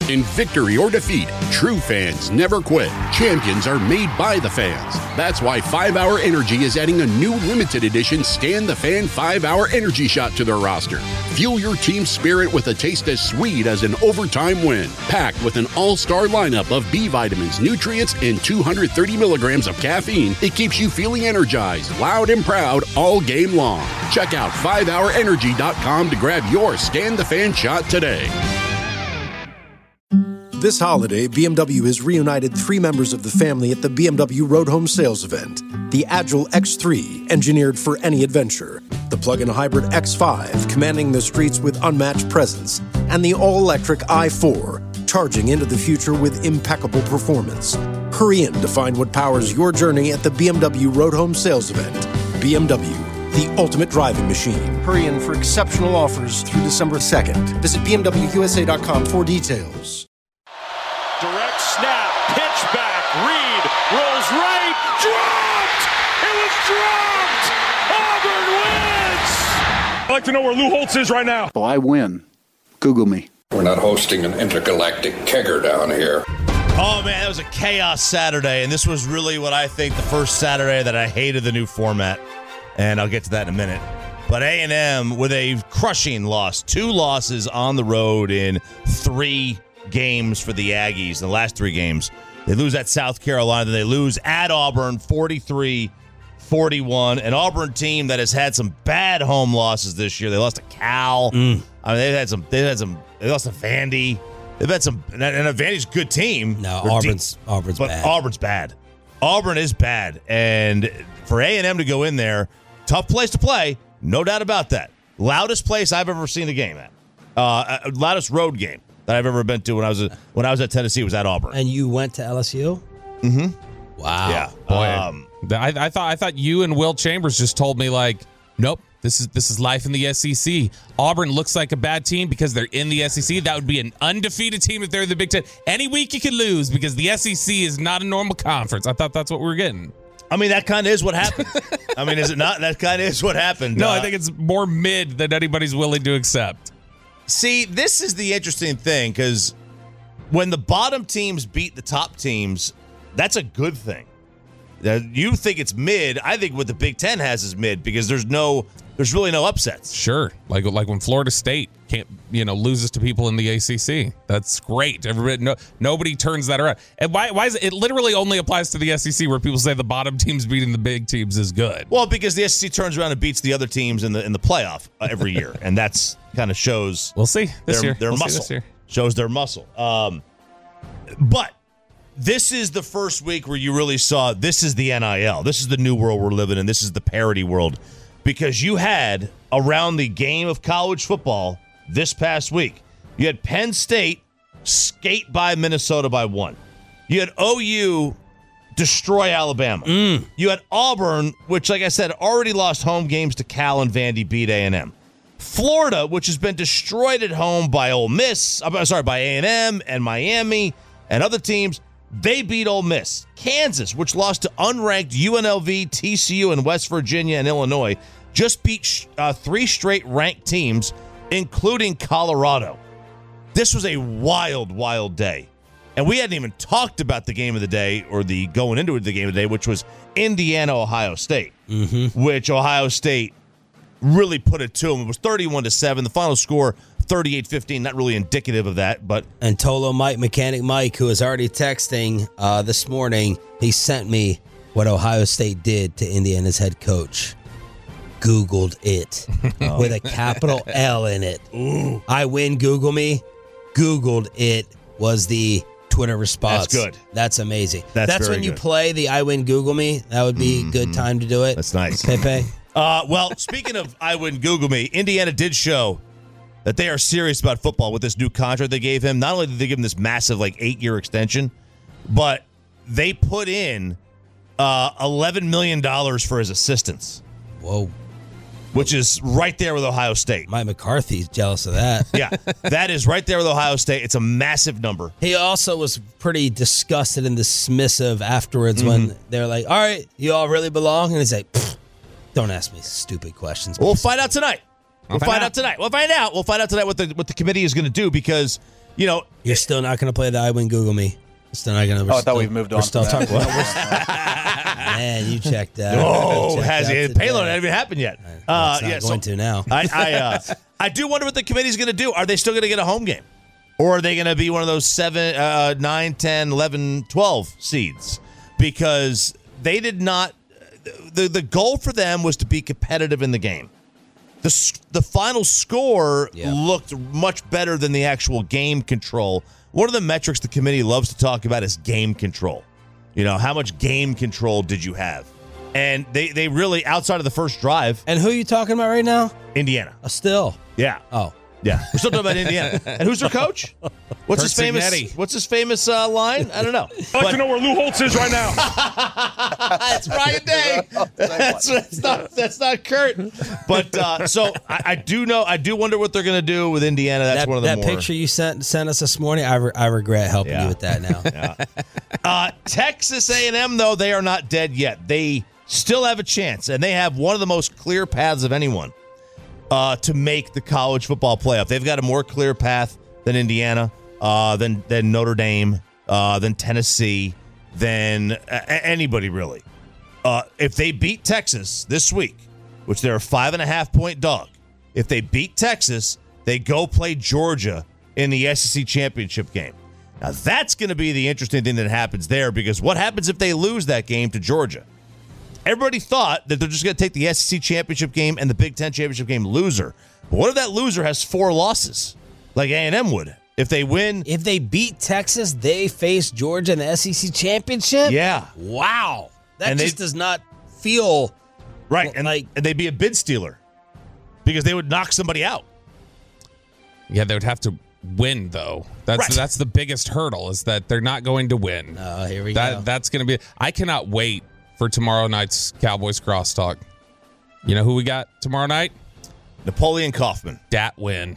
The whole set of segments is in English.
In victory or defeat, true fans never quit. Champions are made by the fans. That's why 5-Hour Energy is adding a new limited edition Scan the Fan 5-Hour Energy Shot to their roster. Fuel your team's spirit with a taste as sweet as an overtime win. Packed with an all-star lineup of B vitamins, nutrients, and 230 milligrams of caffeine, it keeps you feeling energized, loud, and proud all game long. Check out 5hourenergy.com to grab your Scan the Fan shot today. This holiday, BMW has reunited 3 members of the family at the BMW Road Home Sales Event. The Agile X3, engineered for any adventure. The plug-in hybrid X5, commanding the streets with unmatched presence. And the all-electric i4, charging into the future with impeccable performance. Hurry in to find what powers your journey at the BMW Road Home Sales Event. BMW, the ultimate driving machine. Hurry in for exceptional offers through December 2nd. Visit BMWUSA.com for details. Direct snap, pitch back, Reed rolls right, dropped! It was dropped! Auburn wins! I'd like to know where Lou Holtz is right now. Oh, I win. Google me. We're not hosting an intergalactic kegger down here. Oh, man, that was a chaos Saturday, and this was really what I think the first Saturday that I hated the new format, and I'll get to that in a minute. But A&M with a crushing loss, 2 losses on the road in 3 games for the Aggies. The last 3 games, they lose at South Carolina, then they lose at Auburn 43-41, an Auburn team that has had some bad home losses this year. They lost to Cal. I mean, they lost to Vandy. They've had some, and Vandy's a good team. No, Auburn's bad. Auburn's bad. Auburn is bad, and for A&M to go in there, tough place to play, no doubt about that. Loudest place I've ever seen a game at, loudest road game that I've ever been to when I was at Tennessee was at Auburn. And you went to LSU? Mm-hmm. Wow. Yeah. Boy, I thought you and Will Chambers just told me, like, nope, this is life in the SEC. Auburn looks like a bad team because they're in the SEC. That would be an undefeated team if they're in the Big Ten. Any week you can lose because the SEC is not a normal conference. I thought that's what we were getting. I mean, that kind of is what happened. I mean, is it not? That kind of is what happened. No, I think it's more mid than anybody's willing to accept. See, this is the interesting thing, because when the bottom teams beat the top teams, that's a good thing. You think it's mid. I think what the Big Ten has is mid, because there's really no upsets. Sure, like when Florida State loses to people in the ACC. That's great. Nobody turns that around. And why is it? It literally only applies to the SEC, where people say the bottom teams beating the big teams is good. Well, because the SEC turns around and beats the other teams in the playoff every year, and that's kind of shows. We'll see this year. Their muscle this year. Shows their muscle. But this is the first week where you really saw this is the NIL. This is the new world we're living in. This is the parity world. Because you had, around the game of college football this past week, you had Penn State skate by Minnesota by 1. You had OU destroy Alabama. You had Auburn, which, like I said, already lost home games to Cal and Vandy, beat A&M. Florida, which has been destroyed at home by by A&M and Miami and other teams, they beat Ole Miss. Kansas, which lost to unranked UNLV, TCU, and West Virginia and Illinois, just beat 3 straight ranked teams, including Colorado. This was a wild, wild day. And we hadn't even talked about the game of the day, or the going into the game of the day, which was Indiana-Ohio State, which Ohio State really put it to them. It was 31-7. The final score, 38-15. Not really indicative of that, but And Tolo Mechanic Mike, who was already texting this morning, he sent me what Ohio State did to Indiana's head coach. Googled it with a capital L in it. Ooh. I win, Google me. Googled it was the Twitter response. That's good. That's amazing. That's when you play the I win, Google me. That would be a good time to do it. That's nice. Pepe. Well, speaking of I win, Google me, Indiana did show that they are serious about football with this new contract they gave him. Not only did they give him this massive 8-year extension, but they put in $11 million for his assistants. Whoa. Which is right there with Ohio State. Mike McCarthy's jealous of that. Yeah, that is right there with Ohio State. It's a massive number. He also was pretty disgusted and dismissive afterwards when they're like, all right, you all really belong? And he's like, don't ask me stupid questions. We'll find out tonight. We'll find out tonight what the committee is going to do, because You're still not going to play the I Win Google Me. Still not going to. I thought we've moved on. We're still from talking. that. Man, you checked out. Oh, has it? Payload hasn't even happened yet. It's not going to now. I do wonder what the committee's going to do. Are they still going to get a home game? Or are they going to be one of those 7, 9, 10, 11, 12 seeds? Because they did not – the goal for them was to be competitive in the game. The final score looked much better than the actual game control. One of the metrics the committee loves to talk about is game control. How much game control did you have? And they really, outside of the first drive. And who are you talking about right now? Indiana. Still. Yeah. Oh. Yeah. We're still talking about Indiana. And who's their coach? What's his famous line? I don't know. I'd like to know where Lou Holtz is right now. That's Ryan Day. That's not Kurt. But so I do wonder what they're going to do with Indiana. That's one of the more. That picture you sent us this morning, I regret helping you with that now. Yeah. Texas A&M, though, they are not dead yet. They still have a chance, and they have one of the most clear paths of anyone to make the college football playoff. They've got a more clear path than Indiana, than Notre Dame, than Tennessee, than anybody really. If they beat Texas this week, which they're a 5.5-point dog, if they beat Texas, they go play Georgia in the SEC championship game. Now that's going to be the interesting thing that happens there, because what happens if they lose that game to Georgia? Everybody thought that they're just going to take the SEC championship game and the Big Ten championship game loser. But what if that loser has 4 losses, like A&M would? If they win, if they beat Texas, they face Georgia in the SEC championship. Yeah, wow, that does not feel right. And they'd be a bid stealer because they would knock somebody out. Yeah, they would have to win, though. That's the biggest hurdle, is that they're not going to win. Oh, here we go. That's going to be. I cannot wait for tomorrow night's Cowboys crosstalk. You know who we got tomorrow night? Napoleon Kaufman. Dat win.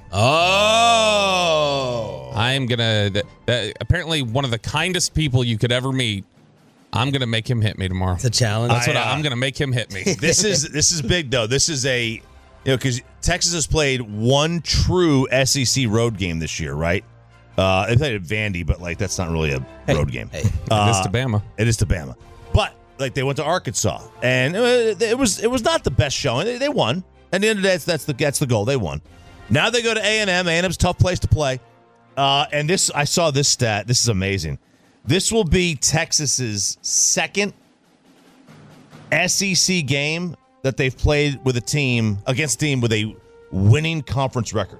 Oh. I am going to... apparently one of the kindest people you could ever meet. I'm going to make him hit me tomorrow. It's a challenge. That's what I'm going to make him hit me. This is big, though. This is because Texas has played one true SEC road game this year, right? They played at Vandy, but that's not really a road game. It is to Bama. It is to Bama. But they went to Arkansas, and it was not the best showing. They won. At the end of the day, that's the goal. They won. Now they go to A&M. A&M's a tough place to play. And I saw this stat. This is amazing. This will be Texas's second SEC game that they've played with against a team with a winning conference record.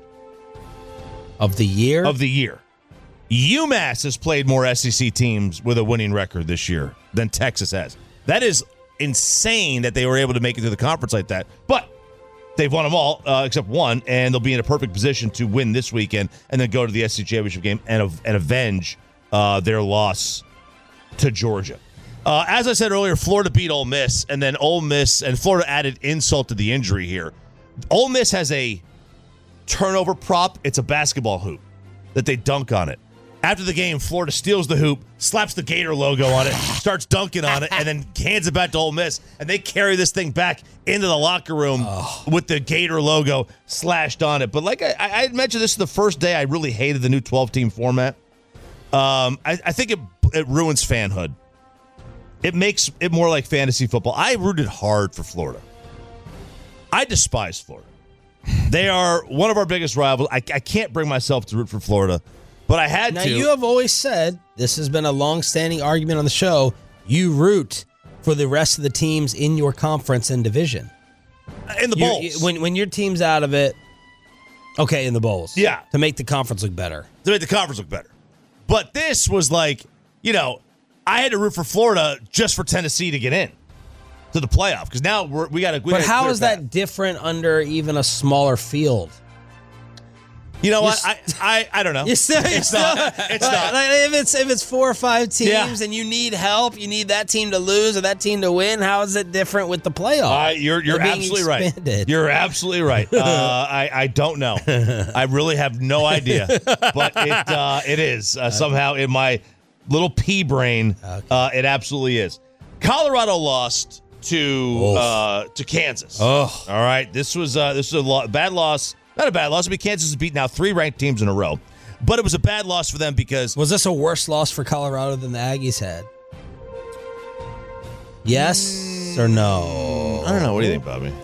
Of the year? Of the year. UMass has played more SEC teams with a winning record this year than Texas has. That is insane that they were able to make it to the conference like that. But they've won them all except one, and they'll be in a perfect position to win this weekend and then go to the SEC championship game and avenge their loss to Georgia. As I said earlier, Florida beat Ole Miss, and then Ole Miss and Florida added insult to the injury here. Ole Miss has a turnover prop. It's a basketball hoop that they dunk on it. After the game, Florida steals the hoop, slaps the Gator logo on it, starts dunking on it, and then hands it back to Ole Miss, and they carry this thing back into the locker room with the Gator logo slashed on it. But like I had mentioned, this is the first day I really hated the new 12-team format. I think it ruins fanhood. It makes it more like fantasy football. I rooted hard for Florida. I despise Florida. They are one of our biggest rivals. I can't bring myself to root for Florida, but I had to. Now, you have always said, this has been a long-standing argument on the show, you root for the rest of the teams in your conference and division. In the bowls. When your team's out of it, okay, in the bowls. Yeah. To make the conference look better. To make the conference look better. But this was I had to root for Florida just for Tennessee to get in to the playoff, because now we got to. But how is that different under even a smaller field? You know what? I don't know. It's not. It's not. If it's 4 or 5 teams and you need help, you need that team to lose or that team to win. How is it different with the playoff? You're absolutely right. You're absolutely right. I don't know. I really have no idea. But it is somehow in my little pea brain. Okay. It absolutely is. Colorado lost to Kansas. Oh, all right. This was a bad loss. Not a bad loss. Kansas has beat now 3 ranked teams in a row. But it was a bad loss for them because Was this a worse loss for Colorado than the Aggies had? Yes or no? I don't know. What do you think, Bobby?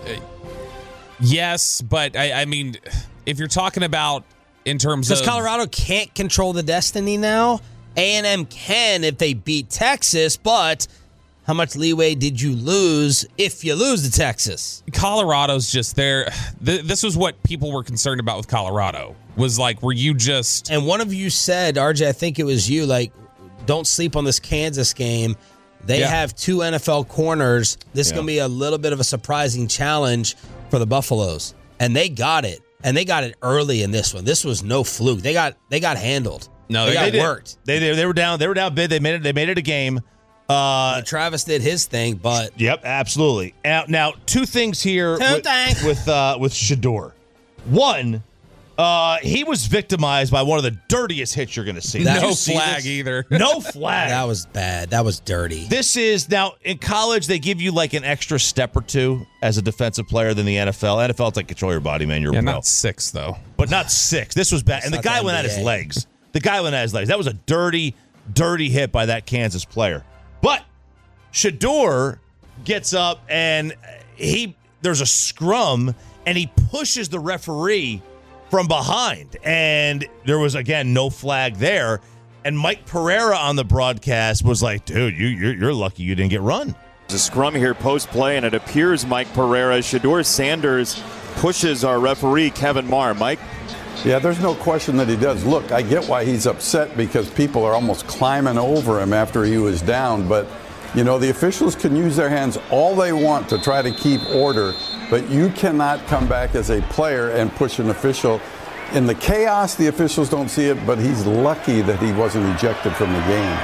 Yes, but I mean, if you're talking about in terms of Because Colorado can't control the destiny now. A&M can if they beat Texas, but how much leeway did you lose if you lose to Texas? Colorado's just there. This was what people were concerned about with Colorado. Was like, were you just... And one of you said, RJ, I think it was you, like, don't sleep on this Kansas game. They have 2 NFL corners. This is going to be a little bit of a surprising challenge for the Buffaloes. And they got it. And they got it early in this one. This was no fluke. They got handled. No, they got worked. They were down. They were down big. They made it a game. Travis did his thing, but Yep, absolutely. Now, 2 things here with Shedeur. One, he was victimized by one of the dirtiest hits you're going to see. No flag either. No flag. that was bad. That was dirty. This is now in college. They give you like an extra step or 2 as a defensive player than the NFL. NFL, it's like control your body, man. You're Yeah, pro. not 6 though. But not 6. This was bad. And the not guy the went at his NBA. legs. That was a dirty, dirty hit by that Kansas player. But Shedeur gets up and there's a scrum and he pushes the referee from behind. And there was, again, no flag there. And Mike Pereira on the broadcast was like, dude, you're lucky you didn't get run. There's a scrum here post-play, and it appears Mike Pereira, Shedeur Sanders pushes our referee, Kevin Marr. Mike? Yeah, there's no question that he does. Look, I get why he's upset because people are almost climbing over him after he was down. But, you know, the officials can use their hands all they want to try to keep order. But you cannot come back as a player and push an official. In the chaos, the officials don't see it, but he's lucky that he wasn't ejected from the game.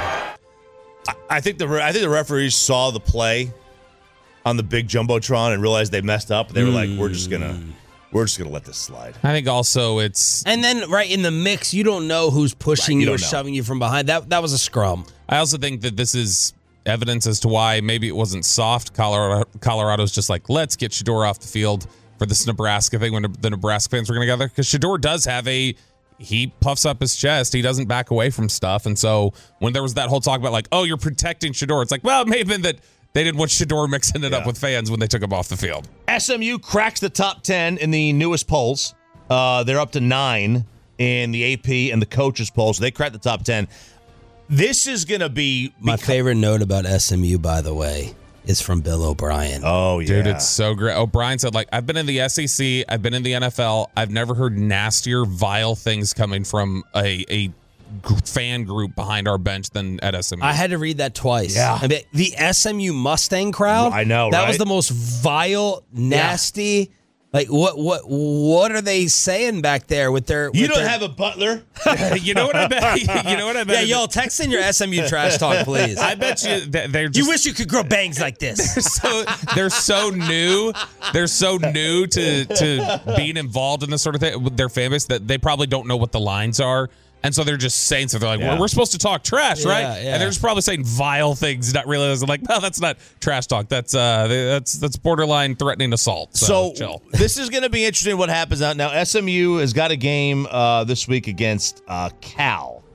I think the referees saw the play on the big jumbotron and realized they messed up. They were like, we're just gonna let this slide. I think also it's... And then right in the mix, you don't know who's pushing you or shoving you from behind. That was a scrum. I also think that this is evidence as to why maybe it wasn't soft. Colorado's just like, let's get Shedeur off the field for this Nebraska thing when the Nebraska fans were going together. Because Shedeur does have he puffs up his chest. He doesn't back away from stuff. And so when there was that whole talk about like, oh, you're protecting Shedeur, it's like, well, it may have been that they didn't want Shedeur mixing it up with fans when they took him off the field. SMU cracks the top 10 in the newest polls. They're up to 9 in the AP and the coaches polls. So they cracked the top 10. This is going to be... My favorite note about SMU, by the way, is from Bill O'Brien. Oh, yeah. Dude, it's so great. O'Brien said, like, I've been in the SEC. I've been in the NFL. I've never heard nastier, vile things coming from a fan group behind our bench than at SMU. I had to read that twice. Yeah. I mean, the SMU Mustang crowd. I know, that right? was the most vile, nasty. Like what are they saying back there with their? You don't have a butler. You know what I bet? You know what I bet? Yeah, y'all text in your SMU trash talk, please. I bet you they're just, you wish you could grow bangs like this. they're so new. They're so new to being involved in this sort of thing. They're famous that they probably don't know what the lines are. And so they're just saying something like, well, we're supposed to talk trash, right? Yeah. And they're just probably saying vile things, not realizing like, no, that's not trash talk. That's borderline threatening assault. So chill. This is going to be interesting what happens now. SMU has got a game this week against Cal.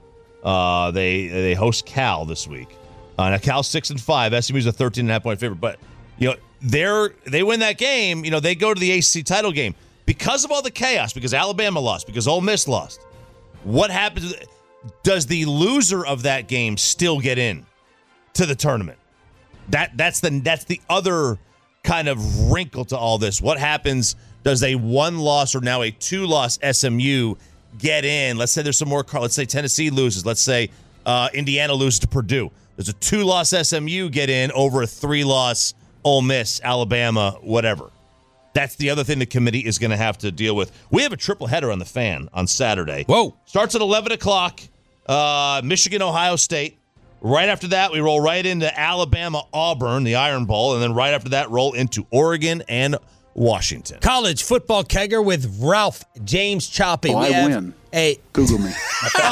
They host Cal this week. Now Cal's 6-5. SMU's a 13.5-point favorite. But, you know, they win that game. You know, they go to the ACC title game because of all the chaos, because Alabama lost, because Ole Miss lost. What happens? Does the loser of that game still get in to the tournament? That's the other kind of wrinkle to all this. What happens? Does a 1-loss or now a 2-loss SMU get in? Let's say there's some more. Let's say Tennessee loses. Let's say Indiana loses to Purdue. Does a 2-loss SMU get in over a 3-loss Ole Miss, Alabama, whatever? That's the other thing the committee is going to have to deal with. We have a triple header on the Fan on Saturday. Whoa. Starts at 11 o'clock, Michigan, Ohio State. Right after that, we roll right into Alabama, Auburn, the Iron Bowl. And then right after that, roll into Oregon and Washington. College football kegger with Ralph James Choppy. I win. Google me.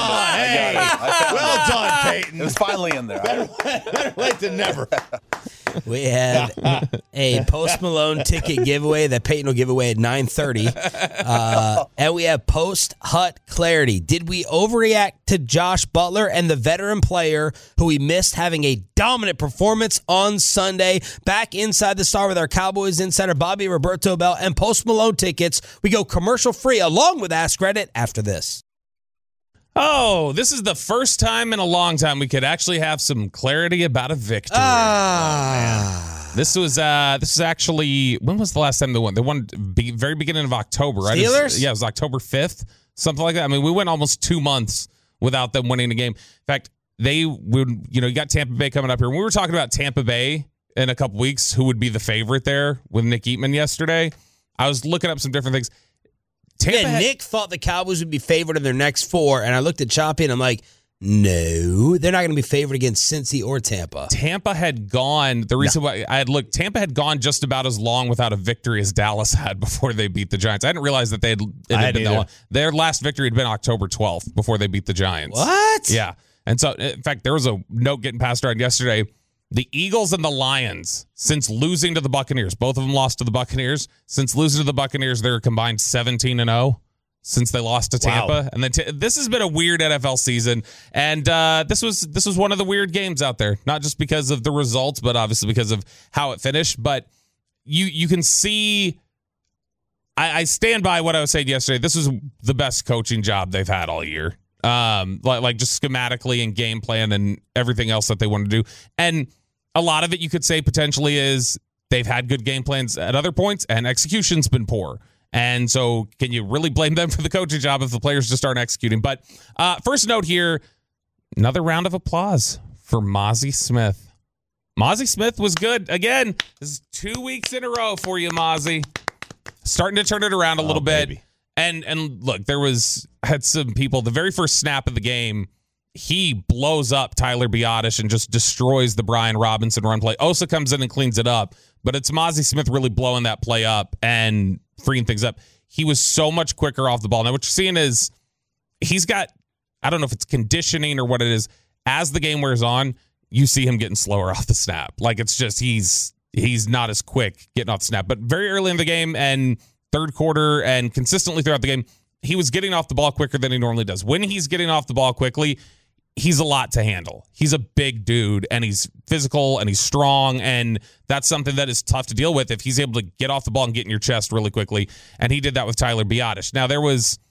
Hey. Well done, Peyton. It was finally in there. Better late than never. We have a Post Malone ticket giveaway that Peyton will give away at 9:30. And we have post-Hut clarity. Did we overreact to Josh Butler and the veteran player who we missed having a dominant performance on Sunday? Back inside the Star with our Cowboys insider Bobby Roberto Bell and Post Malone tickets. We go commercial free along with Ask Reddit after this. Oh, this is the first time in a long time we could actually have some clarity about a victory. This was actually, when was the last time they won? They won very beginning of October, right? Steelers? It was October 5th, something like that. I mean, we went almost 2 months without them winning a game. In fact, you got Tampa Bay coming up here. When we were talking about Tampa Bay in a couple weeks, who would be the favorite there with Nick Eatman yesterday, I was looking up some different things. Nick thought the Cowboys would be favored in their next 4, and I looked at Choppy and I'm like, no, they're not going to be favored against Cincy or Tampa. Tampa had gone, the reason why I had looked, Tampa had gone just about as long without a victory as Dallas had before they beat the Giants. I didn't realize that it had been that long. Their last victory had been October 12th before they beat the Giants. What? Yeah. And so, in fact, there was a note getting passed around yesterday. The Eagles and the Lions, since losing to the Buccaneers, both of them lost to the Buccaneers. Since losing to the Buccaneers, they're combined 17-0 since they lost to Tampa. Wow. And then this has been a weird NFL season. And this was one of the weird games out there, not just because of the results, but obviously because of how it finished. But you can see, I stand by what I was saying yesterday. This was the best coaching job they've had all year. Like just schematically and game plan and everything else that they want to do. And a lot of it you could say potentially is they've had good game plans at other points and execution's been poor. And so can you really blame them for the coaching job if the players just aren't executing? But first note here, another round of applause for Mazi Smith. Mazi Smith was good. Again, this is 2 weeks in a row for you, Mazi. Starting to turn it around a little bit. Baby. And look, had some people, the very first snap of the game, he blows up Tyler Biadasz and just destroys the Brian Robinson run play. Osa comes in and cleans it up, but it's Mazi Smith really blowing that play up and freeing things up. He was so much quicker off the ball. Now, what you're seeing is he's got, I don't know if it's conditioning or what it is. As the game wears on, you see him getting slower off the snap. Like it's just, he's not as quick getting off the snap. But very early in the game and third quarter and consistently throughout the game, he was getting off the ball quicker than he normally does. When he's getting off the ball quickly, he's a lot to handle. He's a big dude, and he's physical, and he's strong, and that's something that is tough to deal with if he's able to get off the ball and get in your chest really quickly, and he did that with Tyler Biadasz. Now, there were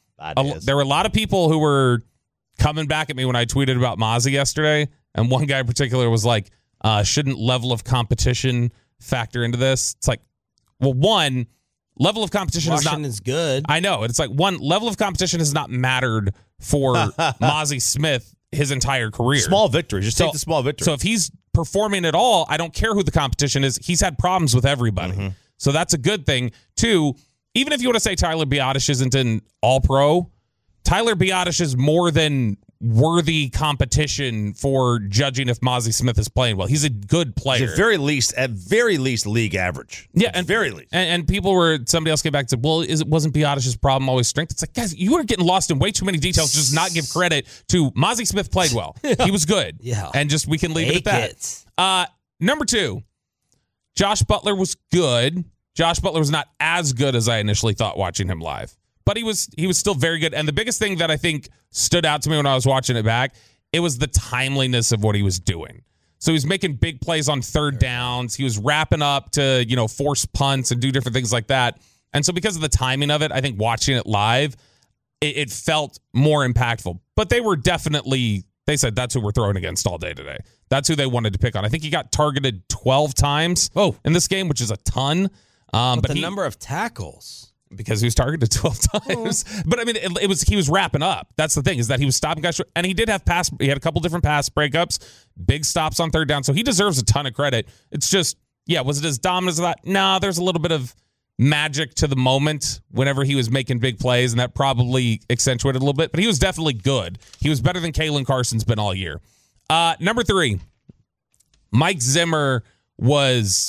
a lot of people who were coming back at me when I tweeted about Mazi yesterday, and one guy in particular was like, shouldn't level of competition factor into this? It's like, well, one, level of competition is good. I know. It's like, one, level of competition has not mattered for Mazi Smith his entire career. Small victory. Just take the small victory. So if he's performing at all, I don't care who the competition is. He's had problems with everybody. Mm-hmm. So that's a good thing. Two, even if you want to say Tyler Biadasz isn't an all-pro, Tyler Biadasz is more than worthy competition for judging if Mazi Smith is playing well. He's a good player. He's at very least league average. Yeah, at very least. And somebody else came back and said, well, wasn't Biadasz's problem always strength? It's like, guys, you are getting lost in way too many details to just not give credit to Mazi Smith played well. He was good. Yeah. And just we can leave it at that. Number two, Josh Butler was good. Josh Butler was not as good as I initially thought watching him live. But he was still very good. And the biggest thing that I think stood out to me when I was watching it back, it was the timeliness of what he was doing. So he was making big plays on third downs. He was wrapping up to, force punts and do different things like that. And so because of the timing of it, I think watching it live, it felt more impactful. But they were definitely, they said that's who we're throwing against all day today. That's who they wanted to pick on. I think he got targeted 12 times in this game, which is a ton. But the number of tackles. Because he was targeted 12 times. But I mean, he was wrapping up. That's the thing, is that he was stopping guys. And he did have he had a couple different pass breakups, big stops on third down. So he deserves a ton of credit. It's just, was it as dominant as that? No, there's a little bit of magic to the moment whenever he was making big plays, and that probably accentuated a little bit. But he was definitely good. He was better than Kalen Carson's been all year. Number three, Mike Zimmer was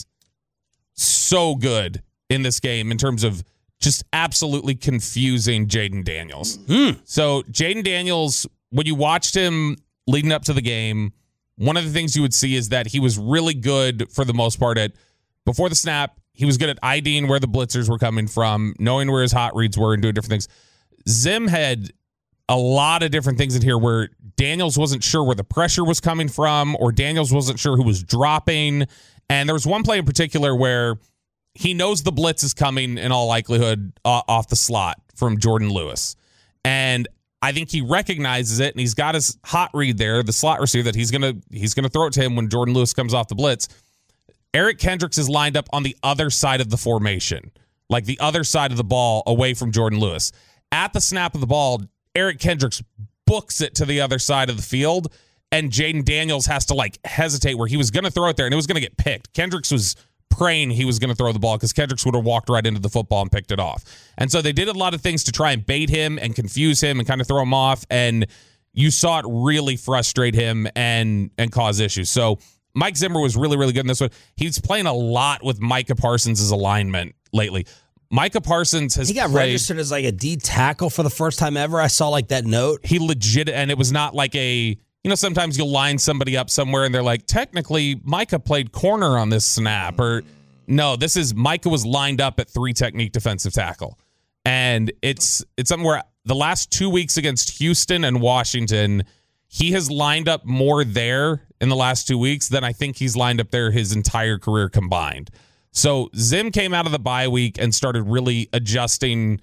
so good in this game in terms of just absolutely confusing Jayden Daniels. So Jayden Daniels, when you watched him leading up to the game, one of the things you would see is that he was really good for the most part at before the snap. He was good at IDing where the blitzers were coming from, knowing where his hot reads were and doing different things. Zim had a lot of different things in here where Daniels wasn't sure where the pressure was coming from, or Daniels wasn't sure who was dropping. And there was one play in particular where he knows the blitz is coming in all likelihood off the slot from Jordan Lewis. And I think he recognizes it, and he's got his hot read there, the slot receiver, that he's gonna throw it to him when Jordan Lewis comes off the blitz. Eric Kendricks is lined up on the other side of the formation, like the other side of the ball away from Jordan Lewis. At the snap of the ball, Eric Kendricks books it to the other side of the field, and Jaden Daniels has to like hesitate where he was going to throw it there, and it was going to get picked. Kendricks was praying he was going to throw the ball because Kendricks would have walked right into the football and picked it off. And so they did a lot of things to try and bait him and confuse him and kind of throw him off, and you saw it really frustrate him and cause issues. So Mike Zimmer was really, really good in this one. He's playing a lot with Micah Parsons' alignment lately. Micah Parsons has played, registered as like a D tackle for the first time ever. I saw like that note. He legit, and it was not like a, sometimes you'll line somebody up somewhere and they're like, technically Micah played corner on this snap, or no, this is Micah was lined up at 3 technique defensive tackle. And it's something where the last 2 weeks against Houston and Washington, he has lined up more there in the last 2 weeks than I think he's lined up there his entire career combined. So Zim came out of the bye week and started really adjusting,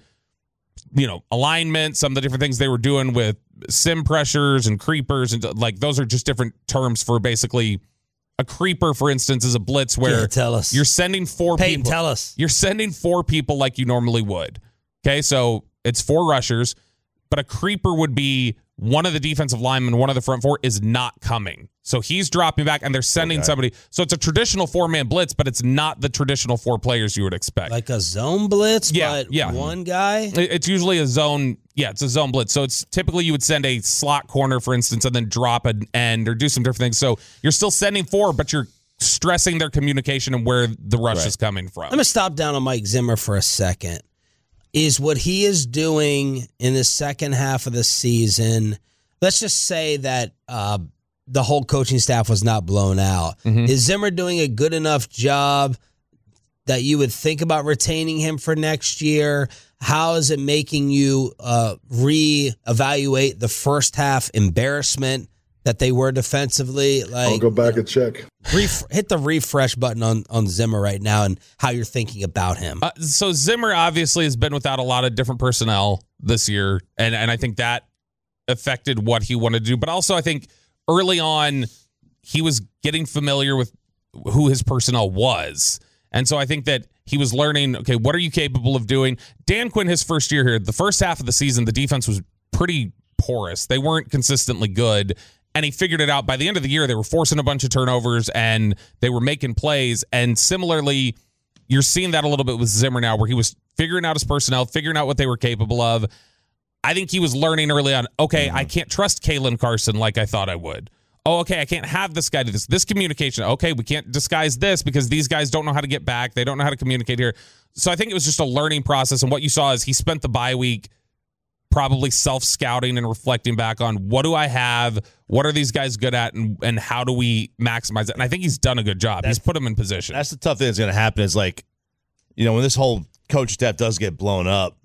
alignment, some of the different things they were doing with sim pressures and creepers. And like, those are just different terms for basically a creeper, for instance, is a blitz where tell us. You're sending 4 Peyton, people. Tell us. You're sending 4 people like you normally would. Okay, so it's 4 rushers, but a creeper would be one of the defensive linemen, one of the front 4 is not coming. So he's dropping back, and they're sending somebody. So it's a traditional 4-man blitz, but it's not the traditional 4 players you would expect. Like a zone blitz, but one guy? It's usually a zone. Yeah, it's a zone blitz. So it's typically you would send a slot corner, for instance, and then drop an end or do some different things. So you're still sending 4, but you're stressing their communication and where the rush is coming from. I'm going to stop down on Mike Zimmer for a second. Is what he is doing in the second half of the season, let's just say that the whole coaching staff was not blown out. Mm-hmm. Is Zimmer doing a good enough job that you would think about retaining him for next year? How is it making you reevaluate the first half embarrassment that they were defensively? I'll go back and check. Hit the refresh button on Zimmer right now and how you're thinking about him. So Zimmer obviously has been without a lot of different personnel this year, and I think that affected what he wanted to do. But also I think early on he was getting familiar with who his personnel was. And so I think that he was learning, okay, what are you capable of doing? Dan Quinn, his first year here, the first half of the season, the defense was pretty porous. They weren't consistently good. And he figured it out. By the end of the year, they were forcing a bunch of turnovers and they were making plays. And similarly, you're seeing that a little bit with Zimmer now, where he was figuring out his personnel, figuring out what they were capable of. I think he was learning early on, okay, I can't trust Kalen Carson like I thought I would. Oh, okay, I can't have this guy do this. This communication, okay, we can't disguise this because these guys don't know how to get back. They don't know how to communicate here. So I think it was just a learning process. And what you saw is he spent the bye week probably self-scouting and reflecting back on what do I have, what are these guys good at, and how do we maximize it. And I think he's done a good job. He's put them in position. That's the tough thing that's going to happen is like, when this whole coach staff does get blown up,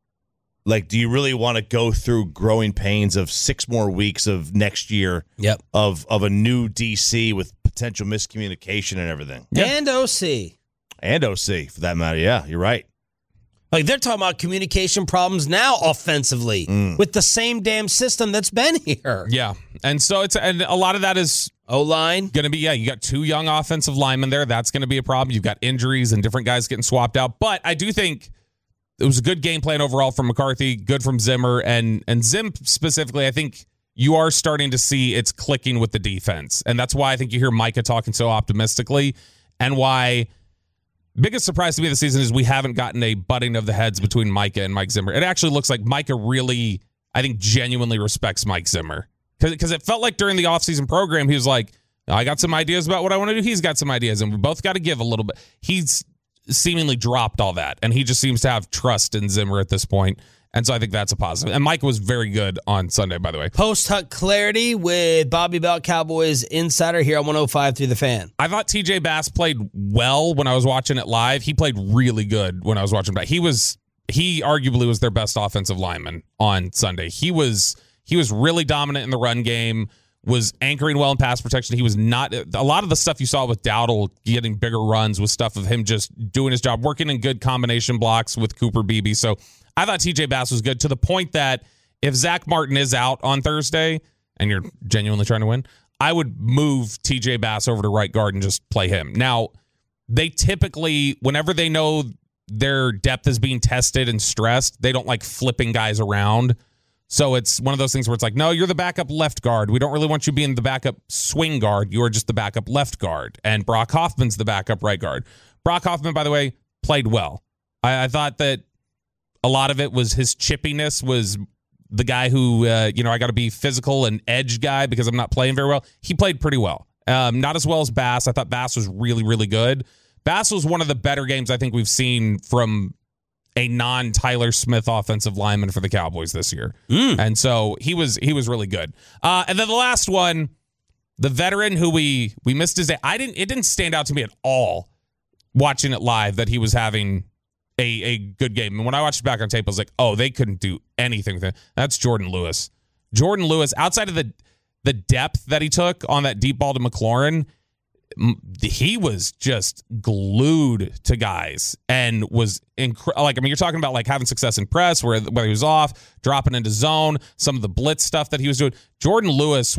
like, do you really want to go through growing pains of 6 more weeks of next year of a new DC with potential miscommunication and everything? And OC. And OC, for that matter. Yeah, you're right. Like, they're talking about communication problems now offensively with the same damn system that's been here. Yeah. And so and a lot of that is O-line. Going to be, you got 2 young offensive linemen there. That's going to be a problem. You've got injuries and different guys getting swapped out. But I do think it was a good game plan overall from McCarthy, good from Zimmer. And Zim specifically, I think you are starting to see it's clicking with the defense. And that's why I think you hear Micah talking so optimistically, and why biggest surprise to me this season is we haven't gotten a butting of the heads between Micah and Mike Zimmer. It actually looks like Micah really, I think, genuinely respects Mike Zimmer. Because it felt like during the offseason program, he was like, I got some ideas about what I want to do. He's got some ideas, and we both got to give a little bit. He's seemingly dropped all that, and he just seems to have trust in Zimmer at this point. And so I think that's a positive. And Mike was very good on Sunday, by the way. Post-Huck Clarity with Bobby Bell, Cowboys Insider here on 105 through the Fan. I thought TJ Bass played well when I was watching it live. He played really good when I was watching it. He arguably was their best offensive lineman on Sunday. He was really dominant in the run game, was anchoring well in pass protection. He was not a lot of the stuff you saw with Dowdle getting bigger runs was stuff of him just doing his job, working in good combination blocks with Cooper Beebe. So I thought TJ Bass was good to the point that if Zach Martin is out on Thursday and you're genuinely trying to win, I would move TJ Bass over to right guard and just play him. Now, they typically, whenever they know their depth is being tested and stressed, they don't like flipping guys around. So it's one of those things where it's like, no, you're the backup left guard. We don't really want you being the backup swing guard. You are just the backup left guard. And Brock Hoffman's the backup right guard. Brock Hoffman, by the way, played well. I thought that a lot of it was his chippiness, was the guy who, I got to be physical and edge guy because I'm not playing very well. He played pretty well. Not as well as Bass. I thought Bass was really, really good. Bass was one of the better games I think we've seen from a non-Tyler Smith offensive lineman for the Cowboys this year. And so he was really good. And then the last one, the veteran who we missed his day. It didn't stand out to me at all watching it live that he was having a good game. And when I watched it back on tape, I was like, oh, they couldn't do anything with it. That's Jordan Lewis. Jordan Lewis, outside of the depth that he took on that deep ball to McLaurin, he was just glued to guys and was you're talking about like having success in press where he was off, dropping into zone, some of the blitz stuff that he was doing. Jordan Lewis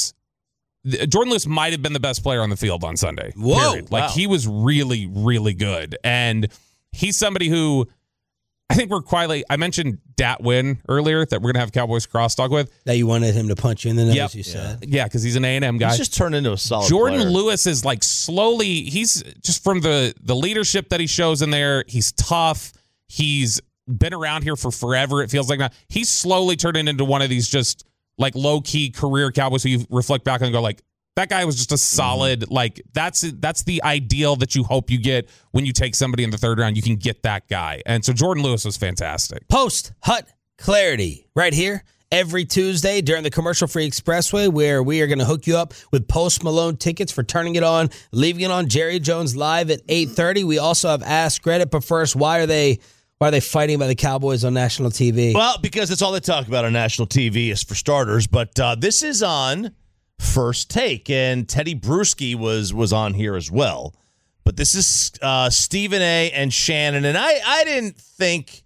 might have been the best player on the field on Sunday. Whoa. Period. Like he was really, really good. And he's somebody who I think we're quietly, I mentioned Dat Win earlier that we're going to have Cowboys crosstalk with. That you wanted him to punch you in the nose, you said. Yeah, because he's an A&M guy. He's just turned into a solid Jordan player. Lewis is like slowly, he's just from the leadership that he shows in there, he's tough. He's been around here for forever, it feels like now. He's slowly turning into one of these just like low-key career Cowboys who you reflect back on and go like, that guy was just a solid, like, that's the ideal that you hope you get when you take somebody in the third round. You can get that guy. And so Jordan Lewis was fantastic. Post-Huck Clarity right here every Tuesday during the commercial-free Expressway, where we are going to hook you up with Post Malone tickets for turning it on, leaving it on Jerry Jones live at 8:30. We also have Ask Reddit, but first, why are they fighting about the Cowboys on national TV? Well, because it's all they talk about on national TV is for starters, but this is on First Take, and Teddy Bruschi was on here as well. But this is Stephen A. and Shannon, and I didn't think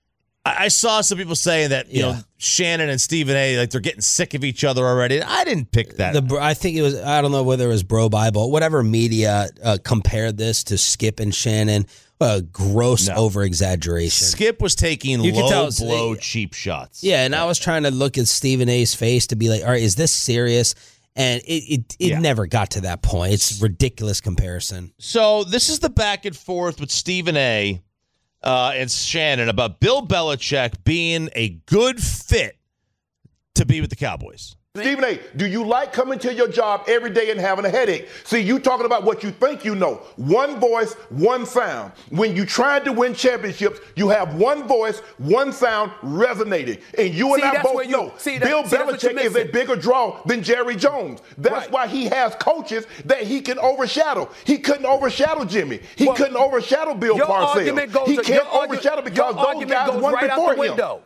I saw some people saying that you know Shannon and Stephen A. like they're getting sick of each other already. I didn't pick that. I think it was, I don't know whether it was Bro Bible, whatever media compared this to Skip and Shannon. Gross over exaggeration. Skip was taking low blow cheap shots. Yeah, and I was trying to look at Stephen A.'s face to be like, all right, is this serious? And it never got to that point. It's ridiculous comparison. So this is the back and forth with Stephen A. And Shannon about Bill Belichick being a good fit to be with the Cowboys. Stephen A., do you like coming to your job every day and having a headache? See, you talking about what you think you know. One voice, one sound. When you trying to win championships, you have one voice, one sound resonating. And you and I both know Bill Belichick is a bigger draw than Jerry Jones. That's why he has coaches that he can overshadow. He couldn't overshadow Jimmy. He couldn't overshadow Bill Parcells. He can't overshadow because those guys won before him. All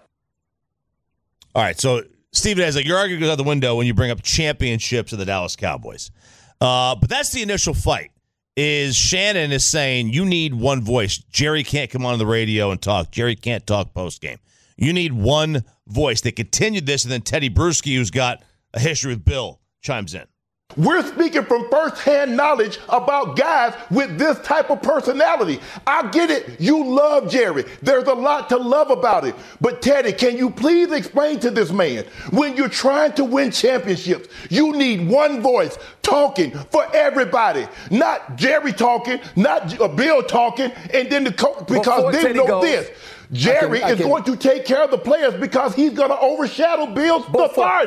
right, so Stephen A. is like, your argument goes out the window when you bring up championships of the Dallas Cowboys. But that's the initial fight, is Shannon is saying you need one voice. Jerry can't come on the radio and talk. Jerry can't talk postgame. You need one voice. They continued this, and then Teddy Bruschi, who's got a history with Bill, chimes in. We're speaking from firsthand knowledge about guys with this type of personality. I get it. You love Jerry. There's a lot to love about it. But Teddy, can you please explain to this man, when you're trying to win championships, you need one voice talking for everybody. Not Jerry talking, not Bill talking, and then the coach, because then you know this. Jerry is going to take care of the players because he's going to overshadow Bill's authority.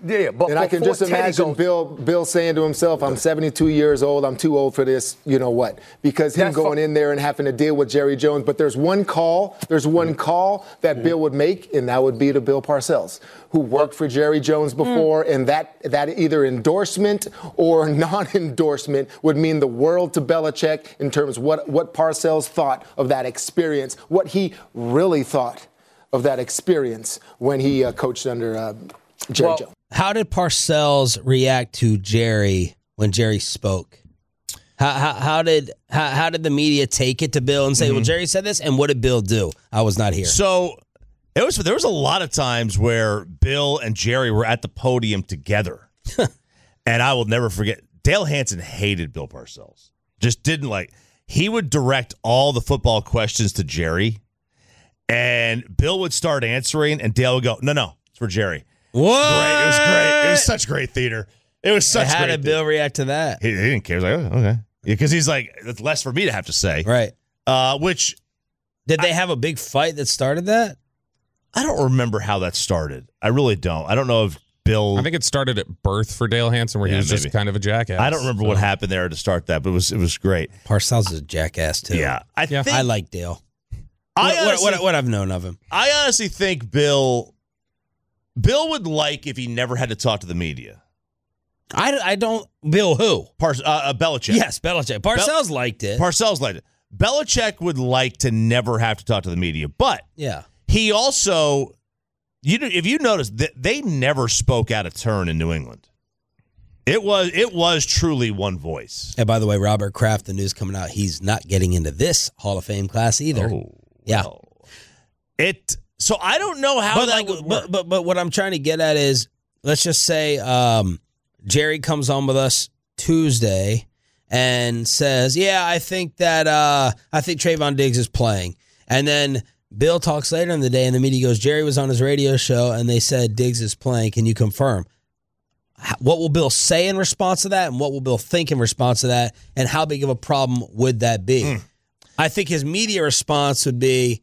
Yeah, but and I can just imagine goes, Bill saying to himself, I'm 72 years old, I'm too old for this, you know what? Because him going in there and having to deal with Jerry Jones. But there's one call that Bill would make, and that would be to Bill Parcells, who worked for Jerry Jones before, and that either endorsement or non-endorsement would mean the world to Belichick in terms of what Parcells thought of that experience, what he really thought of that experience when he coached under Jerry Jones. How did Parcells react to Jerry when Jerry spoke? How did the media take it to Bill and say, well, Jerry said this, and what did Bill do? I was not here. So there was a lot of times where Bill and Jerry were at the podium together. And I will never forget, Dale Hansen hated Bill Parcells. Just didn't like. He would direct all the football questions to Jerry, and Bill would start answering, and Dale would go, no, it's for Jerry. What? Great. It was great. It was such great theater. It was such great. How did Bill react to that? He didn't care. He was like, oh, okay. Because he's like, it's less for me to have to say. Right. Which. Did they have a big fight that started that? I don't remember how that started. I really don't. I don't know if Bill. I think it started at birth for Dale Hansen, where he was just kind of a jackass. I don't remember what happened there to start that, but it was great. Parcells is a jackass too. Yeah, I like Dale. What I've known of him. I honestly think Bill would like if he never had to talk to the media. I don't. Bill who? Belichick. Yes, Belichick. Parcells liked it. Parcells liked it. Belichick would like to never have to talk to the media, but he also, if you notice, they never spoke out of turn in New England. It was truly one voice. And by the way, Robert Kraft, the news coming out, he's not getting into this Hall of Fame class either. Oh, yeah. Well. So I don't know how that would work. But what I'm trying to get at is, let's just say Jerry comes on with us Tuesday and says, I think Trayvon Diggs is playing. And then Bill talks later in the day and the media goes, Jerry was on his radio show and they said Diggs is playing. Can you confirm? What will Bill say in response to that, and what will Bill think in response to that, and how big of a problem would that be? I think his media response would be,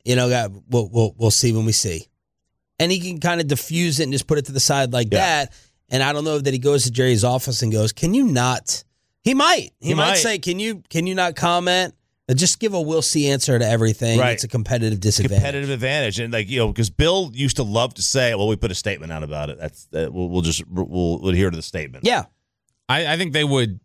we'll see when we see. And he can kind of diffuse it and just put it to the side like that. And I don't know that he goes to Jerry's office and goes, can you not? He might. He might say, can you not comment? Just give a we'll see answer to everything. Right. It's a competitive disadvantage. Competitive advantage. And because Bill used to love to say, well, we put a statement out about it. We'll adhere to the statement. Yeah. I think they would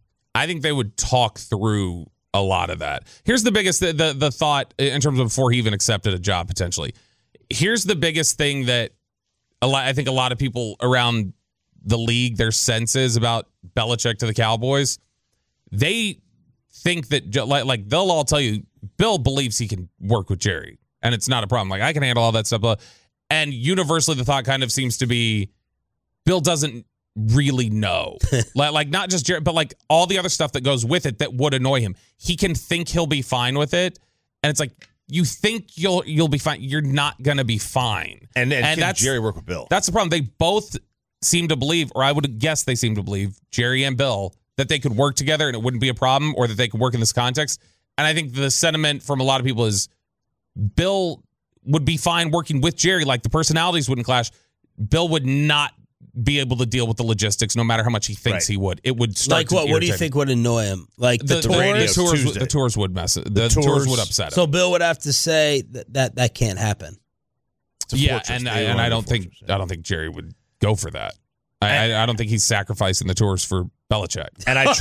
talk through a lot of that. Here's the biggest the thought in terms of before he even accepted a job potentially. Here's the biggest thing that I think a lot of people around the league, their senses about Belichick to the Cowboys, they think that like they'll all tell you Bill believes he can work with Jerry and it's not a problem. Like, I can handle all that stuff. And universally the thought kind of seems to be Bill doesn't really know. like not just Jerry, but like all the other stuff that goes with it that would annoy him. He can think he'll be fine with it. And it's like, you think you'll be fine. You're not going to be fine. And that's Jerry work with Bill. That's the problem. They both seem to believe, or I would guess they seem to believe, Jerry and Bill, that they could work together and it wouldn't be a problem, or that they could work in this context. And I think the sentiment from a lot of people is Bill would be fine working with Jerry. Like, the personalities wouldn't clash. Bill would not be able to deal with the logistics no matter how much he thinks he would. It would start to irritate. What do you think would annoy him? Like the tours would mess it. The tours would upset him. So Bill would have to say that can't happen. Yeah, and I don't think Jerry would go for that. I don't think he's sacrificing the tours for Belichick. And I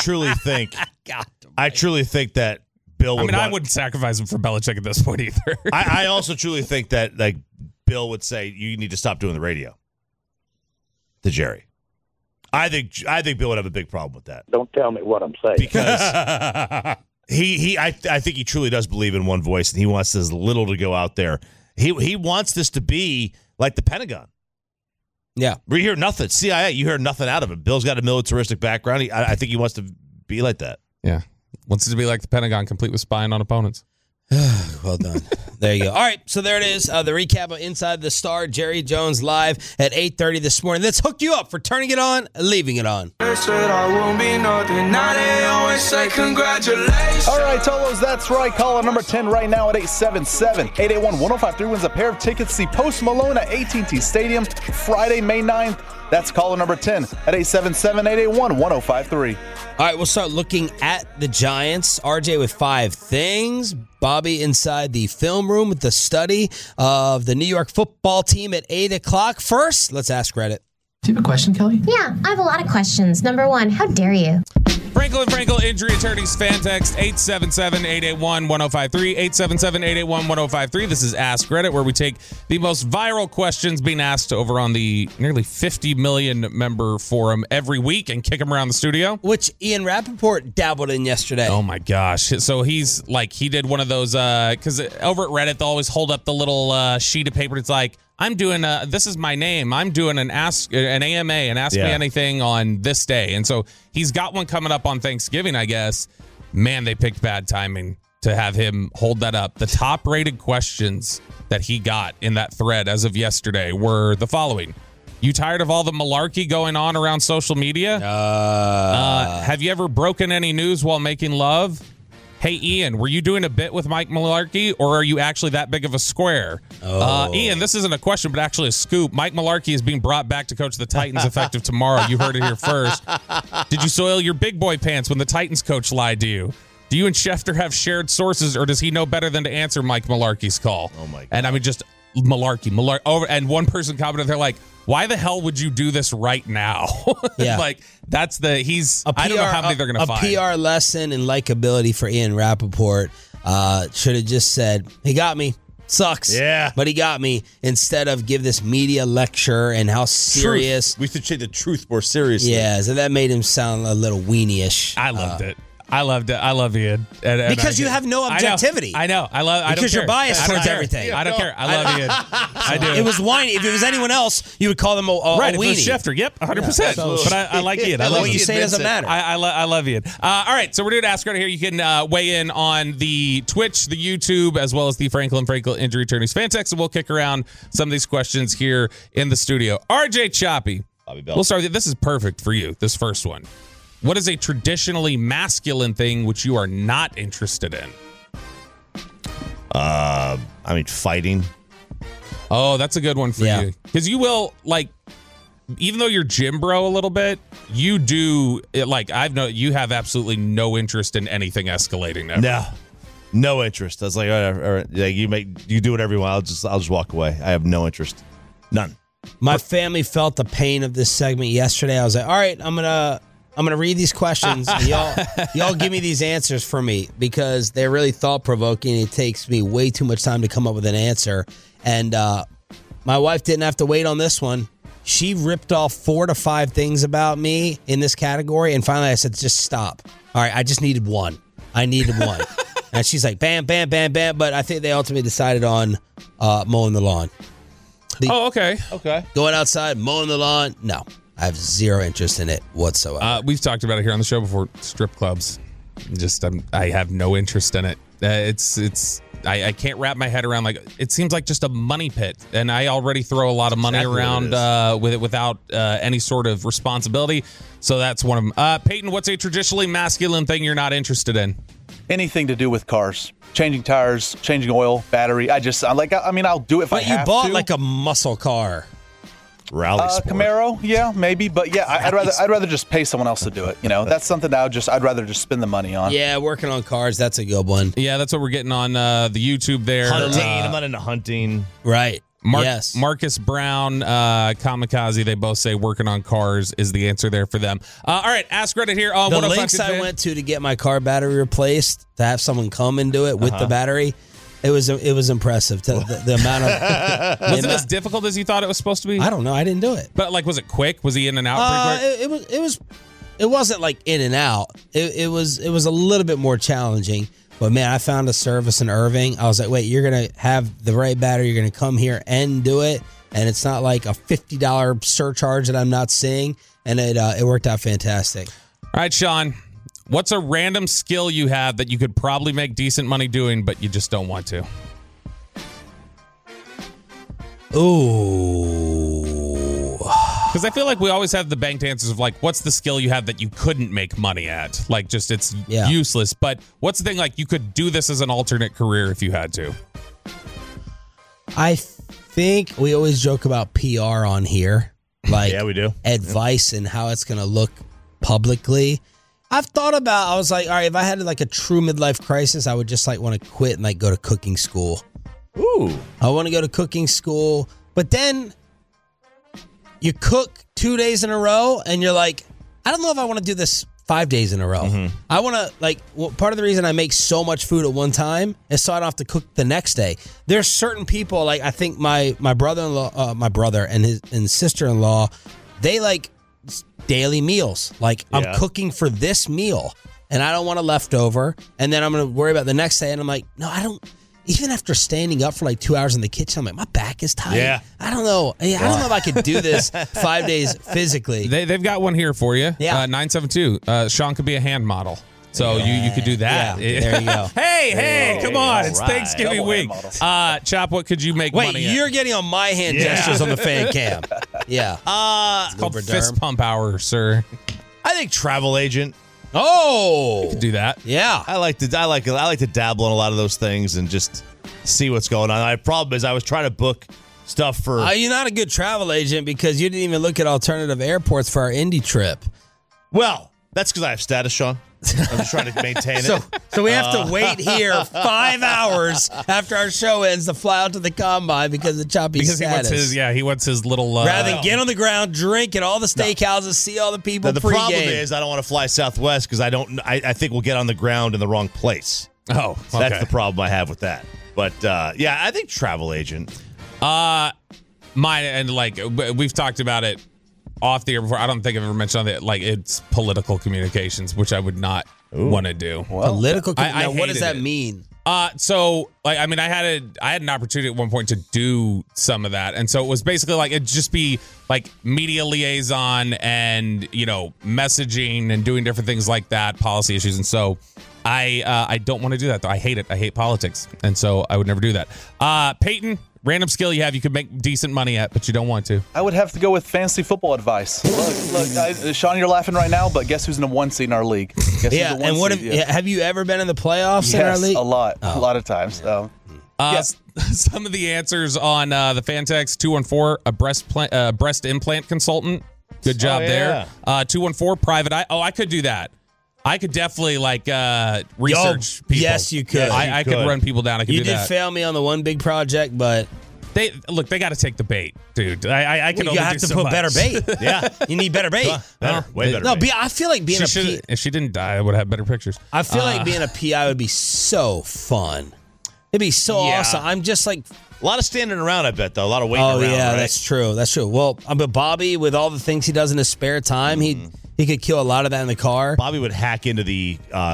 truly think that Bill would I wouldn't sacrifice him for Belichick at this point either. I also truly think that like Bill would say, you need to stop doing the radio to Jerry. I think Bill would have a big problem with that. Don't tell me what I'm saying. Because I think he truly does believe in one voice, and he wants as little to go out there. He wants this to be like the Pentagon. Yeah. We hear nothing. CIA, you hear nothing out of it. Bill's got a militaristic background. I think he wants to be like that. Yeah. Wants it to be like the Pentagon, complete with spying on opponents. Well done. There you go. All right, so there it is. The recap of Inside the Star, Jerry Jones live at 8:30 this morning. Let's hook you up for turning it on and leaving it on. first said I won't be nothing. Now they always say congratulations. All right, Tolos, that's right. Caller number 10 right now at 877-881-1053 wins a pair of tickets to see Post Malone at AT&T Stadium Friday, May 9th. That's caller number 10 at 877-881-1053. All right, we'll start looking at the Giants. RJ with 5 things. Bobby inside the film room with the study of the New York football team at 8 o'clock. First, let's ask Reddit. Do you have a question, Kelly? Yeah, I have a lot of questions. Number 1, how dare you? Franklin Frankel Injury Attorneys fan text 877-881-1053, 877-881-1053. This is Ask Reddit, where we take the most viral questions being asked over on the nearly 50 million member forum every week and kick them around the studio. Which Ian Rappaport dabbled in yesterday. Oh my gosh. So he's like, he did one of those, because over at Reddit, they'll always hold up the little sheet of paper. It's like, I'm doing this is my name. I'm doing an AMA, and ask me anything on this day. And so he's got one coming up on Thanksgiving, I guess. Man, they picked bad timing to have him hold that up. The top rated questions that he got in that thread as of yesterday were the following. You tired of all the malarkey going on around social media? Have you ever broken any news while making love? Hey, Ian, were you doing a bit with Mike Mularkey, or are you actually that big of a square? Ian, this isn't a question, but actually a scoop. Mike Mularkey is being brought back to coach the Titans effective tomorrow. You heard it here first. Did you soil your big boy pants when the Titans coach lied to you? Do you and Schefter have shared sources, or does he know better than to answer Mike Mularkey's call? Oh, my God. And I mean, just malarkey. And one person commented, they're like, why the hell would you do this right now? Yeah. Like, that's I don't know how many they're going to find. A PR lesson in likability for Ian Rappaport. Should have just said, he got me. Sucks. Yeah. But he got me, instead of give this media lecture and how serious. We should take the truth more seriously. Yeah, so that made him sound a little weenie-ish. I loved it. I loved it. I love Ian. And because you have no objectivity. I know. I don't because care. you're biased towards care. everything. I don't care. I love Ian. I do. It was whiny. If it was anyone else, you would call them a right, weenie. If it was Schefter. Yep, 100%. But I like Ian. I love what you say doesn't matter. I love Ian. All right, so we're doing Ask Reddit here. You can weigh in on the Twitch, the YouTube, as well as the Franklin Frankel Injury Attorneys fan text, and we'll kick around some of these questions here in the studio. RJ Choppy. Bobby Bell. We'll start with you. This is perfect for you, this first one. What is a traditionally masculine thing which you are not interested in? Fighting. Oh, that's a good one for you. Because you will, like, even though you're gym bro a little bit, you do, you have absolutely no interest in anything escalating ever. No interest. I was like, all right, you do whatever you want. I'll just walk away. I have no interest. None. My family felt the pain of this segment yesterday. I was like, all right, I'm gonna read these questions. And y'all give me these answers for me, because they're really thought-provoking. It takes me way too much time to come up with an answer. And my wife didn't have to wait on this one. She ripped off 4 to 5 things about me in this category. And finally I said, just stop. All right, I just needed one. And she's like, bam, bam, bam, bam. But I think they ultimately decided on mowing the lawn. Okay. Going outside, mowing the lawn, no. I have zero interest in it whatsoever. We've talked about it here on the show before. Strip clubs, I have no interest in it. I can't wrap my head around, like, it seems like just a money pit, and I already throw a lot of money around with it without any sort of responsibility. So that's one of them. Peyton, what's a traditionally masculine thing you're not interested in? Anything to do with cars. Changing tires, changing oil, battery. I'll do it if I have to. But you bought like a muscle car. Rally sport. Camaro, yeah, maybe, but yeah, I'd rather just pay someone else to do it. That's something that I'd rather just spend the money on. Yeah, working on cars, that's a good one. Yeah, that's what we're getting on the YouTube there. Hunting, I'm not into hunting. Right. Yes. Marcus Brown, Kamikaze, they both say working on cars is the answer there for them. All right, Ask Reddit here on the links I went to get my car battery replaced, to have someone come and do it with the battery. It was impressive. The amount of was it as difficult as you thought it was supposed to be? I don't know. I didn't do it. But was it quick? Was he in and out pretty quick? It wasn't like in and out. It was a little bit more challenging. But man, I found a service in Irving. I was like, wait, you're gonna have the right battery. You're gonna come here and do it, and it's not like a $50 surcharge that I'm not seeing. And it worked out fantastic. All right, Sean. What's a random skill you have that you could probably make decent money doing, but you just don't want to? Ooh. Because I feel like we always have the banked answers of like, what's the skill you have that you couldn't make money at? Like, just it's useless. But what's the thing, like, you could do this as an alternate career if you had to? I think we always joke about PR on here. Like, yeah, we do. Advice and how it's going to look publicly. I've thought about, I was like, all right, if I had like a true midlife crisis, I would just like want to quit and like go to cooking school. Ooh. I want to go to cooking school. But then you cook 2 days in a row and you're like, I don't know if I want to do this 5 days in a row. Mm-hmm. I want to, like, well, part of the reason I make so much food at one time is so I don't have to cook the next day. There's certain people, like, I think my brother-in-law, my brother and his sister-in-law, they like daily meals. Like, I'm cooking for this meal and I don't want a leftover. And then I'm going to worry about the next day. And I'm like, no, I don't. Even after standing up for like 2 hours in the kitchen, I'm like, my back is tight. Yeah. I don't know. I don't know if I could do this 5 days physically. They've got one here for you. Yeah. 972. Sean could be a hand model. So you could do that. Yeah, there you go. hey, come on. It's right. Thanksgiving week. Chop, what could you make money at? You're getting on my hand gestures on the fan cam. Yeah. It's called fist pump hour, sir. I think travel agent. Oh, you could do that. Yeah. I like to dabble in a lot of those things and just see what's going on. My problem is I was trying to book stuff for. You're not a good travel agent because you didn't even look at alternative airports for our Indy trip. Well, that's because I have status, Sean. I'm just trying to maintain it. So we have to wait here 5 hours after our show ends to fly out to the combine because of Choppy's status. He wants his little. Rather than get on the ground, drink at all the steakhouses, see all the people. The problem is I don't want to fly Southwest because I think we'll get on the ground in the wrong place. Oh, okay. That's the problem I have with that. But I think travel agent. Mine, and like we've talked about it off the air before. I don't think I've ever mentioned that. Like, it's political communications, which I would not want to do. Political. Now, what does that it. mean? So like, I mean, I had an opportunity at one point to do some of that, and so it was basically like it'd just be like media liaison and messaging and doing different things like that, policy issues, and so I don't want to do that though. I hate it. I hate politics, and so I would never do that. Peyton, random skill you have you could make decent money at, but you don't want to. I would have to go with fantasy football advice. Look, Sean, you're laughing right now, but guess who's in the 1 seed in our league? And what have you ever been in the playoffs in our league? Yes, a lot of times. So. Some of the answers on the Fantex 214, a breast implant consultant. Good job there. 214 private eye. Oh, I could do that. I could definitely research people. Yes, you could. I could run people down. I could do that. You did fail me on the one big project, but they got to take the bait, dude. I can only you have do to so put much. better bait. Yeah, you need better bait. Way better. No, bait. I feel like being if she didn't die, I would have better pictures. I feel like being a PI would be so fun. It'd be so awesome. I'm just like. A lot of standing around, I bet, though. A lot of waiting around. Oh, yeah, right? That's true. That's true. Well, but Bobby, with all the things he does in his spare time, he could kill a lot of that in the car. Bobby would hack into the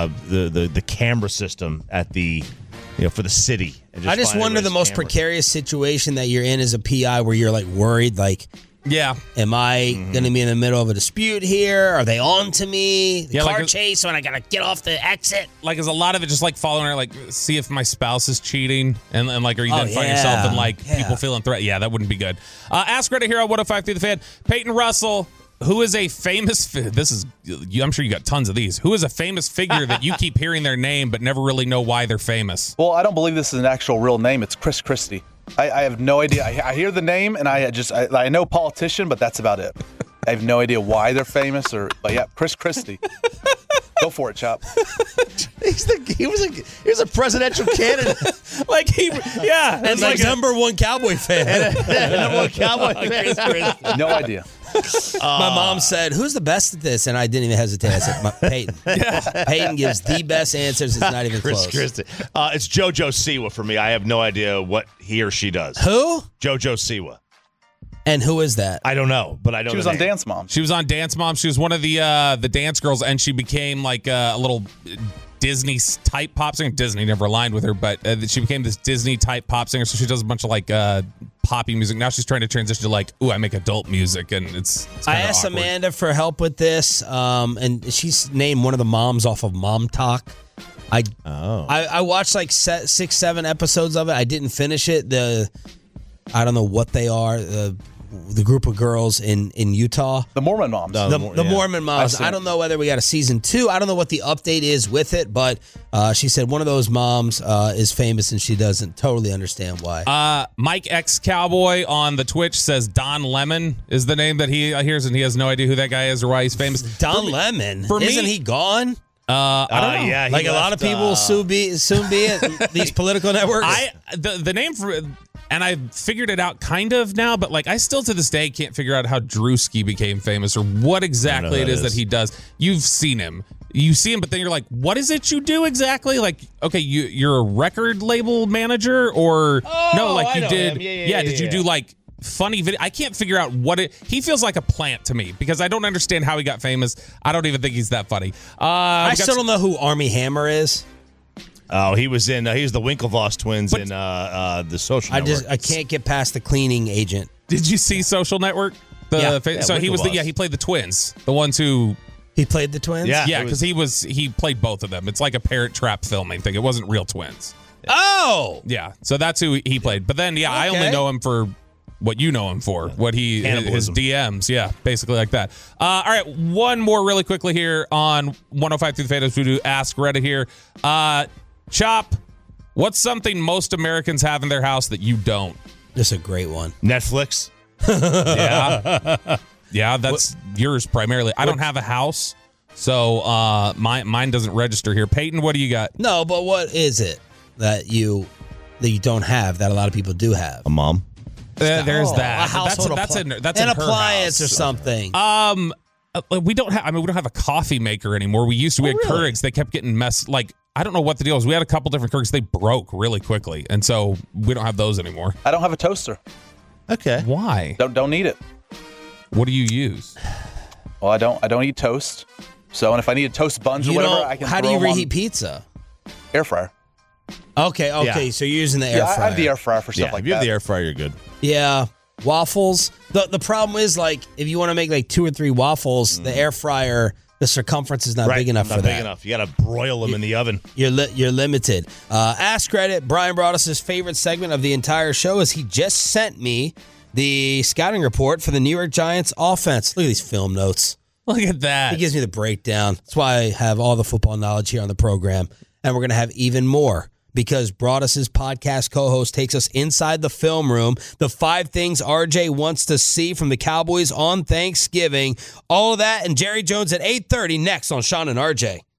camera system at the for the city. And I just wonder the most precarious situation that you're in as a PI where you're like worried, like, am I going to be in the middle of a dispute here? Are they on to me? The car chase when I got to get off the exit? Like, is a lot of it just like following her, like, see if my spouse is cheating? And like, are you then find yourself in like people feeling threatened? Yeah, that wouldn't be good. Ask Reddit here on 105 through the fan. Peyton Russell, who is a famous, I'm sure you got tons of these. Who is a famous figure that you keep hearing their name but never really know why they're famous? Well, I don't believe this is an actual real name. It's Chris Christie. I have no idea. I hear the name and I know politician, but that's about it. I have no idea why they're famous but yeah, Chris Christie. Go for it, Chop. He was a presidential candidate. And like number one Cowboy fan. Number one Cowboy fan. No idea. My mom said, "Who's the best at this?" And I didn't even hesitate. I said, "Peyton." Peyton gives the best answers. It's not even close. It's JoJo Siwa for me. I have no idea what he or she does. Who? JoJo Siwa. And who is that? I don't know, but I know she was on Dance Mom. She was on Dance Mom. She was one of the dance girls, and she became like a little Disney type pop singer. Disney never aligned with her, but she became this Disney type pop singer. So she does a bunch of like poppy music. Now she's trying to transition to like, I make adult music, and it's I asked awkward. Amanda for help with this, and she's named one of the moms off of Mom Talk. I watched like 6-7 episodes of it. I didn't finish it. I don't know what they are. the group of girls in Utah. The Mormon moms. The Mormon moms. I don't know whether we got a season 2. I don't know what the update is with it, but she said one of those moms is famous and she doesn't totally understand why. Mike X Cowboy on the Twitch says Don Lemon is the name that he hears, and he has no idea who that guy is or why he's famous. Don Lemon? Isn't he gone? I don't know. Yeah, like a lot of people will soon be at these political networks. The name for. And I figured it out kind of now, but like I still to this day can't figure out how Drewski became famous or what exactly it is that he does. You've seen him. You see him, but then you're like, what is it you do exactly? Like, okay, you're a record label manager or no, like you did. Did you do like funny video? I can't figure out he feels like a plant to me because I don't understand how he got famous. I don't even think he's that funny. I still don't know who Armie Hammer is. Oh, he was the Winklevoss twins in the Social Network. I can't get past the cleaning agent. Did you see Social Network? So he was he played the twins, the ones who he played the twins. Yeah, because he played both of them. It's like a Parent Trap filming thing. It wasn't real twins. Oh, yeah. So that's who he played. But then I only know him for what you know him for, his DMs, basically like that. All right, one more really quickly here on 105 through the Fados Voodoo Ask Reddit here. Chop, what's something most Americans have in their house that you don't? This is a great one. Netflix. Yeah, that's yours primarily. I don't have a house, so mine doesn't register here. Peyton, what do you got? No, but what is it that you don't have that a lot of people do have? A mom. There's that. A household that's an appliance or something. We don't have a coffee maker anymore. We used to. We had Keurigs. They kept getting messed. Like I don't know what the deal is. We had a couple different Keurigs. They broke really quickly, and so we don't have those anymore. I don't have a toaster. Okay. Why? Don't need it. What do you use? Well, I don't eat toast. So, and if I need a toast buns or whatever, I can. How do you reheat pizza? Air fryer. Okay. Yeah. So you're using the air fryer. I have the air fryer for stuff like if you that. have the air fryer, you're good. Yeah. Waffles. The problem is, like, if you want to make like 2 or 3 waffles, the air fryer, the circumference is not big enough for that. Not big enough. You got to broil them in the oven. You're limited. Ask Reddit. Brian brought us his favorite segment of the entire show as he just sent me the scouting report for the New York Giants offense. Look at these film notes. Look at that. He gives me the breakdown. That's why I have all the football knowledge here on the program. And we're going to have even more because Broadus' podcast co-host takes us inside the film room. The 5 things RJ wants to see from the Cowboys on Thanksgiving. All of that and Jerry Jones at 8:30 next on Sean and RJ.